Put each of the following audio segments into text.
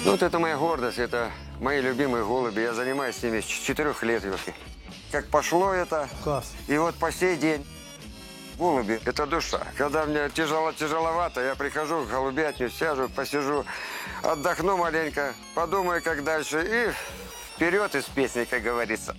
Ну, вот это моя гордость, это мои любимые голуби. Я занимаюсь с ними с 4 лет, Юрки. Как пошло это, и вот по сей день. Голуби – это душа. Когда мне тяжеловато, я прихожу к голубятню, сяжу, посижу, отдохну маленько, подумаю, как дальше, и вперед из песни, как говорится.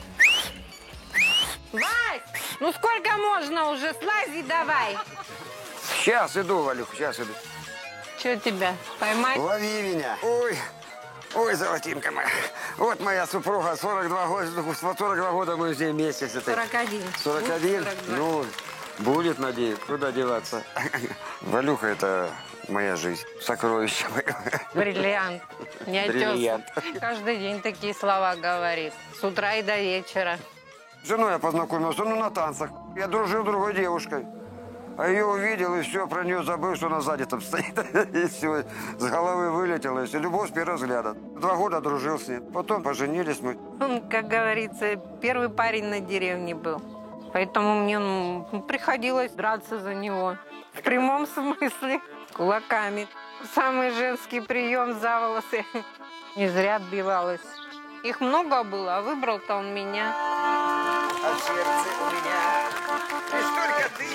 Вась, ну сколько можно уже? Слази давай. Сейчас иду, Валюх, сейчас иду. Что тебя, поймать? Лови меня. Ой, ой, золотинка моя. Вот моя супруга, 42 года мы здесь вместе. 41. 41? Ну, будет, надеюсь. Куда деваться? Валюха – это моя жизнь. Сокровище мое. Бриллиант. Бриллиант. Каждый день такие слова говорит. С утра и до вечера. С женой я познакомился, ну, на танцах. Я дружил с другой девушкой. А ее увидел, и все, про нее забыл, что она сзади там стоит. И все, с головы вылетело. И любовь с первого взгляда. 2 года дружил с ней. Потом поженились мы. Он, как говорится, первый парень на деревне был. Поэтому мне приходилось драться за него. В прямом смысле. Кулаками. Самый женский прием за волосы. Не зря отбивалась. Их много было, а выбрал-то он меня. А в сердце у меня лишь только ты.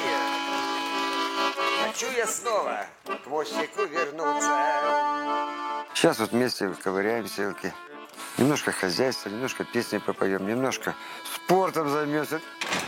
Хочу я снова к мостику вернуться. Сейчас вот вместе ковыряемся, Илки. Немножко хозяйства, немножко песни попоем, немножко спортом займемся.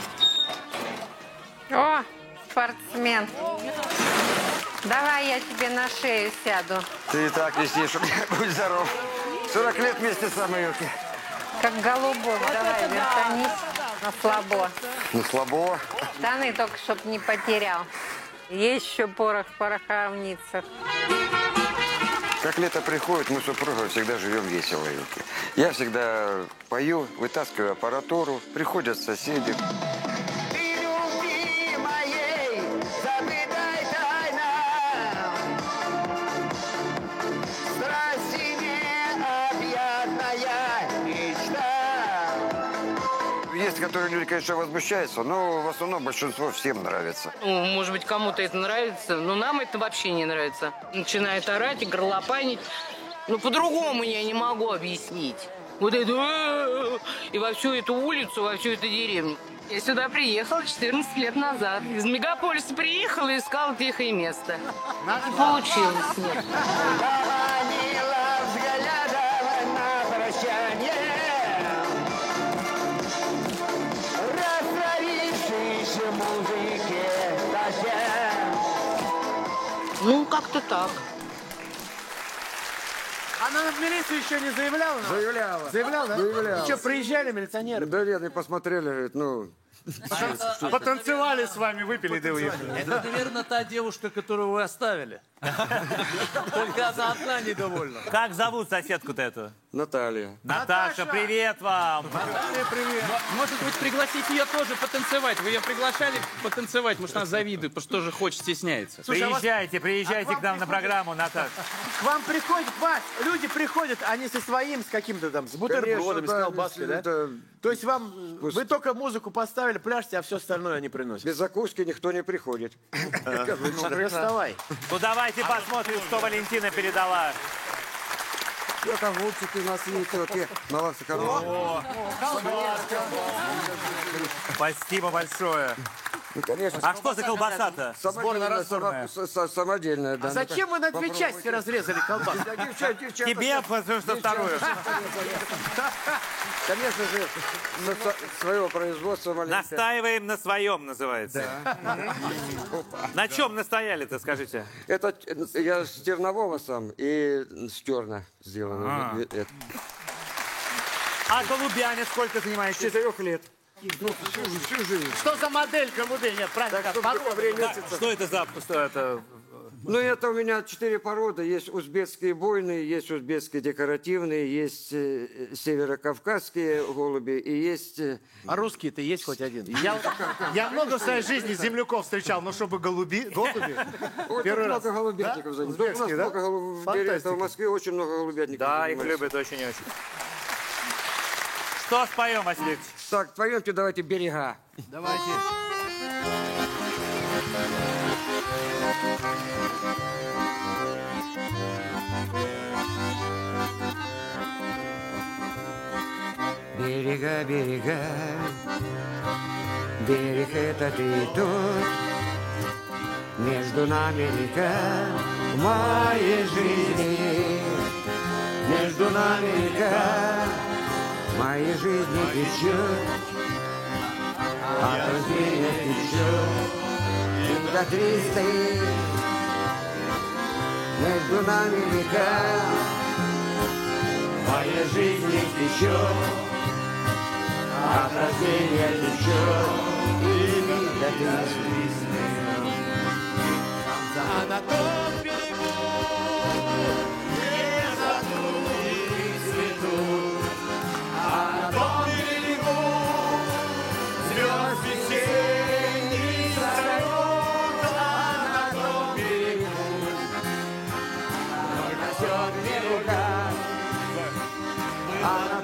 О, спортсмен. Давай я тебе на шею сяду. Ты и так висишь, будь здоров. 40 лет вместе со мной, Илки. Как голубок. Давай, вертанись на слабо. Ну, слабо. Штаны только, чтоб не потерял. Есть еще порох в пороховницах. Как лето приходит, мы с супругой всегда живем весело, Илки. Я всегда пою, вытаскиваю аппаратуру, приходят соседи. Ты любви моей забытой тайна. Страсти необъятная мечта. Есть, которые люди, конечно, возмущаются, но в основном большинство всем нравится. Ну, может быть, кому-то это нравится, но нам это вообще не нравится. Начинает орать и горлопанить. Ну, по-другому я не могу объяснить. Вот это... И во всю эту улицу, во всю эту деревню. Я сюда приехала 14 лет назад. Из мегаполиса приехала и искала тихое место. Не получилось, нет. Поманила взглядом на прощание. Растворившись в музыке дождя. Ну, как-то так. Она в милицию еще не заявляла? Заявляла. Заявляла, да? Заявляла. Что, приезжали милиционеры? Да нет, не посмотрели, говорит, ну... Потанцевали с вами, выпили, да уехали. Это, наверное, та девушка, которую вы оставили. Только она одна недовольна. Как зовут соседку-то эту? Наталья. Наташа, привет вам! Может быть, пригласить ее тоже потанцевать? Вы ее приглашали потанцевать? Может, она завидует, потому что тоже хочет, стесняется. Приезжайте к нам на программу, Наташа. К вам приходят, Вась, люди приходят, они со своим, с каким-то там, с бутербродами, с колбаской, да? То есть вам, вы только музыку поставили, пляжете, а все остальное они приносят. Без закуски никто не приходит. Доставай. Ну давайте посмотрим, что Валентина передала. Что там голубчики у нас есть? Вот я на вас экономлю. Спасибо большое. Ну, конечно. А что за колбаса-то? Самодельная, да. А зачем вы на 2 части разрезали колбасу? Тебе, потому что вторую. Конечно же, своего производства маленького. Настаиваем на своем, называется. На чем настояли-то, скажите? Это я с тернового сам и с черно сделано. А голубяне сколько занимаетесь? 4 лет. Ну, всю жизнь. Что за модель голубей? Нет, правильно. Так, чтобы время... Что это за... Ну, это у меня 4 породы. Есть узбекские бойные, есть узбекские декоративные, есть северокавказские голуби и есть... А русские-то есть хоть один? Я много в своей жизни земляков встречал, но чтобы голуби... Первый раз. Много голубятников занимаются. У нас много голубятников. В Москве очень много голубятников. Да, их любят очень и очень. Что споем, Василий? Так, поемте, давайте «Берега». Давайте. берега, берега, берег этот и тот, между нами река моей жизни, между нами река моей жизни течет, от рождения течет, до 300, между нами река моей жизни течет, от рождения течет, и до 300. А на том берегу, где затули цветут, а на том берегу звезд весенний салют, а на том берегу растет берега, а на